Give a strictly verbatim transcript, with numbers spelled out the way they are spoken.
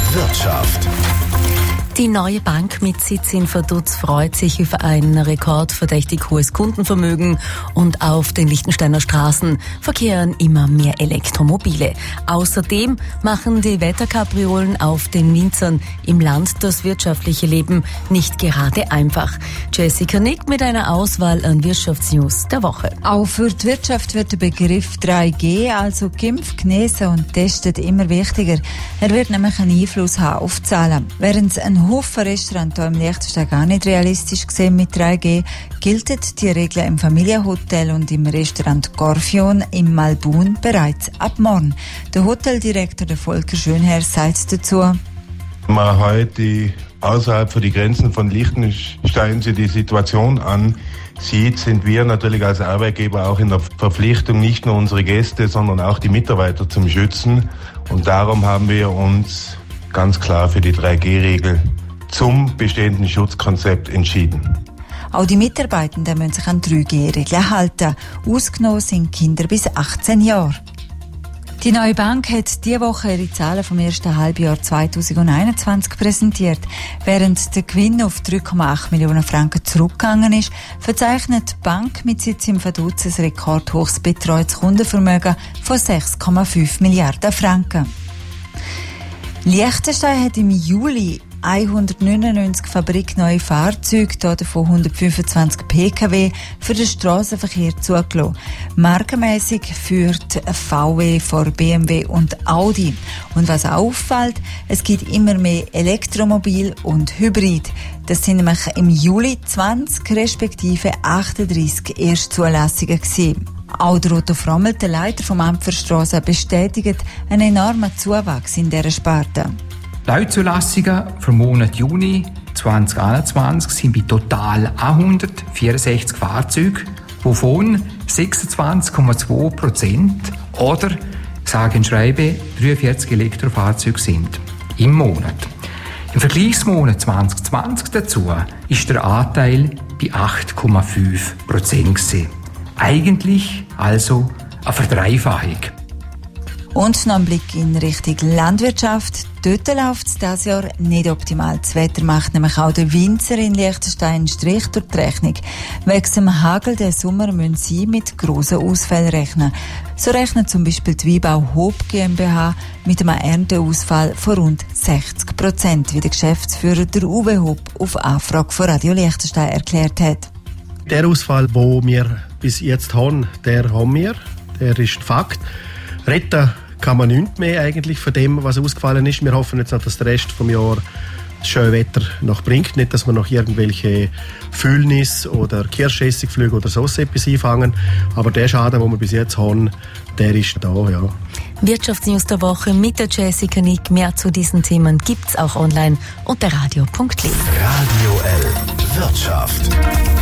Wirtschaft. Die neue Bank mit Sitz in Vaduz freut sich über ein rekordverdächtig hohes Kundenvermögen und auf den Liechtensteiner Straßen verkehren immer mehr Elektromobile. Außerdem machen die Wetterkapriolen auf den Winzern im Land das wirtschaftliche Leben nicht gerade einfach. Jessica Nick mit einer Auswahl an Wirtschaftsnews der Woche. Auch für die Wirtschaft wird der Begriff drei G, also geimpft, genesen und testet, immer wichtiger. Er wird nämlich einen Einfluss haben auf die Zahlen. Während ein Haufen Restaurants hier im Liechtenstein gar nicht realistisch gesehen mit drei G, gilt die Regel im Familienhotel und im Restaurant Gorfion im Malbun bereits ab morgen. Der Hoteldirektor, der Volker Schönherr, sagt dazu: Wenn man heute außerhalb von die Grenzen von Liechtenstein sich die Situation ansieht, sind wir natürlich als Arbeitgeber auch in der Verpflichtung, nicht nur unsere Gäste, sondern auch die Mitarbeiter zu schützen. Und darum haben wir uns ganz klar für die drei G Regel zum bestehenden Schutzkonzept entschieden. Auch die Mitarbeitenden müssen sich an drei G Regeln halten. Ausgenommen sind Kinder bis achtzehn Jahre. Die neue Bank hat diese Woche ihre Zahlen vom ersten Halbjahr zweitausendeinundzwanzig präsentiert. Während der Gewinn auf drei Komma acht Millionen Franken zurückgegangen ist, verzeichnet die Bank mit Sitz im Vaduz ein rekordhohes betreutes Kundenvermögen von sechs Komma fünf Milliarden Franken. Liechtenstein hat im Juli hundertneunundneunzig fabrikneue Fahrzeuge, davon hundertfünfundzwanzig P K W, für den Strassenverkehr zugelassen. Markenmässig führt V W vor B M W und Audi. Und was auffällt, es gibt immer mehr Elektromobil und Hybrid. Das sind nämlich im Juli zwanzig respektive achtunddreissig Erstzulassungen gewesen. Auch der Otto Frommel, der Leiter vom Amt für Strassen, bestätigt einen enormen Zuwachs in dieser Sparte. Neuzulassungen für den Monat Juni zweitausendeinundzwanzig sind bei total hundertvierundsechzig Fahrzeugen, wovon sechsundzwanzig Komma zwei Prozent oder, sage und schreibe, dreiundvierzig Elektrofahrzeuge sind im Monat. Im Vergleichsmonat zwanzig zwanzig dazu ist der Anteil bei acht Komma fünf Prozent gewesen. Eigentlich also eine Verdreifachung. Und noch ein Blick in Richtung Landwirtschaft. Dort läuft es dieses Jahr nicht optimal. Das Wetter macht nämlich auch den Winzer in Liechtenstein einen Strich durch die Rechnung. Wegen dem Hagel den Sommer müssen sie mit grossen Ausfällen rechnen. So rechnet zum Beispiel die Weinbau Hob GmbH mit einem Ernteausfall von rund sechzig Prozent, wie der Geschäftsführer der Uwe Hob auf Anfrage von Radio Liechtenstein erklärt hat. Der Ausfall, den wir bis jetzt haben, der haben wir. Der ist ein Fakt. Retten kann man nichts mehr eigentlich von dem, was ausgefallen ist. Wir hoffen jetzt noch, dass der Rest vom Jahr das schöne Wetter noch bringt. Nicht, dass wir noch irgendwelche Füllnis oder Kirschessigflüge oder so etwas einfangen. Aber der Schaden, den wir bis jetzt haben, der ist da, ja. Wirtschaftsnews der Woche mit der Jessica Nick. Mehr zu diesen Themen gibt's auch online unter radio punkt l e. Radio L. Wirtschaft.